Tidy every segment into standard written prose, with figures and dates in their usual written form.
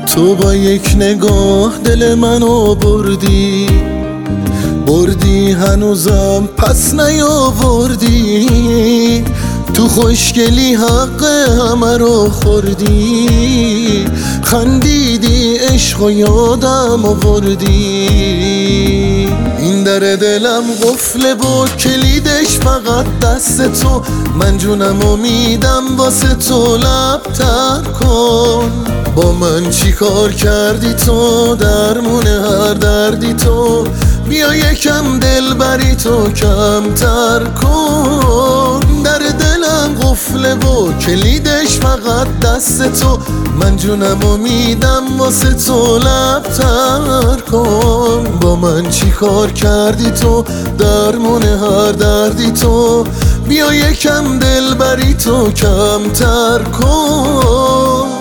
تو با یک نگاه دل منو بردی هنوزم پس نیاوردی. تو خوشگلی حق همه رو خوردی، خندیدی عشق و یادم آوردی. این در دلم قفله و کلیدش فقط دست تو، من جونم امیدم واسه تو لب تر کن. با من چی کار کردی تو، درمون هر دردی تو، بیا یکم دل بری تو کمتر کن. در دلم قفله و کلیدش فقط دست تو، من جونم امیدم واسه تو لب تر کن. با من چی کار کردی تو، درمون هر دردی تو، بیا یکم دل بری تو کمتر کن.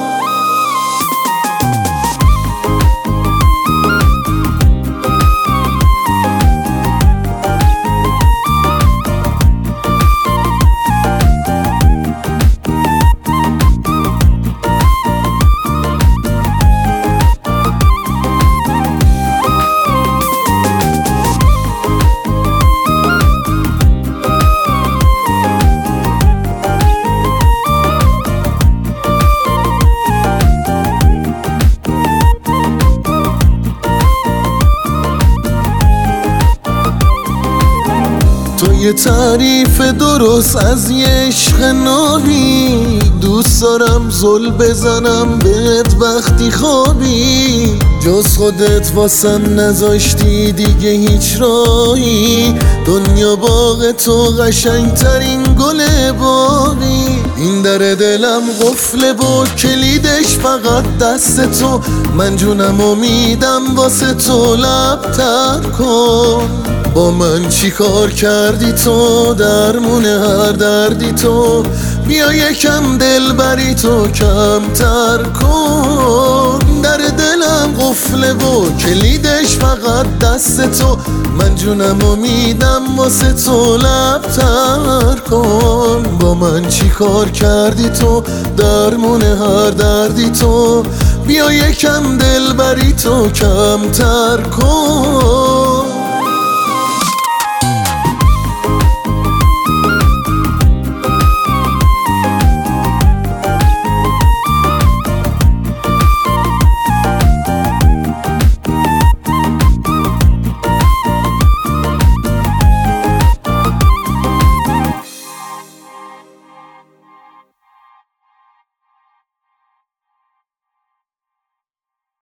تو یه تعریف درست از یه عشق نابی، دوست دارم زل بزنم بهت وقتی خوابی. جز خودت واسم نذاشتی دیگه هیچ راهی، دنیا باغ تو قشنگترین گل باغی. این در دلم قفله و کلیدش فقط دست تو، من جونم امیدم واسه تو لب تر کن. با من چی کار کردی تو، درمون هر دردی تو، بیا یکم دل بری تو کمتر کن. در دلم قفله و کلیدش فقط دست تو، من جونم امیدم واسه تو لب تر کن. با من چی کار کردی تو، درمون هر دردی تو، بیا یکم دل بری تو کمتر کن.